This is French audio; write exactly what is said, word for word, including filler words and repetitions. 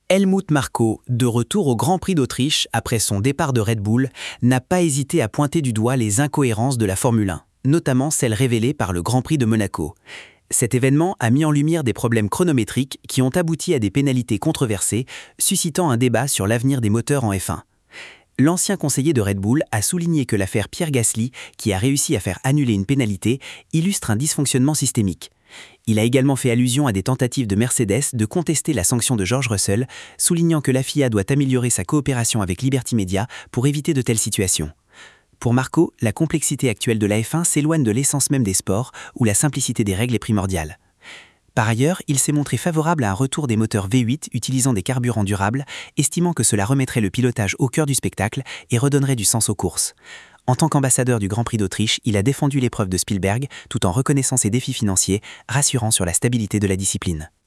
Helmut Marko, de retour au Grand Prix d'Autriche après son départ de Red Bull, n'a pas hésité à pointer du doigt les incohérences de la Formule un, notamment celles révélées par le Grand Prix de Monaco. Cet événement a mis en lumière des problèmes chronométriques qui ont abouti à des pénalités controversées, suscitant un débat sur l'avenir des moteurs en F un. L'ancien conseiller de Red Bull a souligné que l'affaire Pierre Gasly, qui a réussi à faire annuler une pénalité, illustre un dysfonctionnement systémique. Il a également fait allusion à des tentatives de Mercedes de contester la sanction de George Russell, soulignant que la F I A doit améliorer sa coopération avec Liberty Media pour éviter de telles situations. Pour Marko, la complexité actuelle de la F un s'éloigne de l'essence même des sports, où la simplicité des règles est primordiale. Par ailleurs, il s'est montré favorable à un retour des moteurs V huit utilisant des carburants durables, estimant que cela remettrait le pilotage au cœur du spectacle et redonnerait du sens aux courses. En tant qu'ambassadeur du Grand Prix d'Autriche, il a défendu l'épreuve de Spielberg tout en reconnaissant ses défis financiers, rassurant sur la stabilité de la discipline.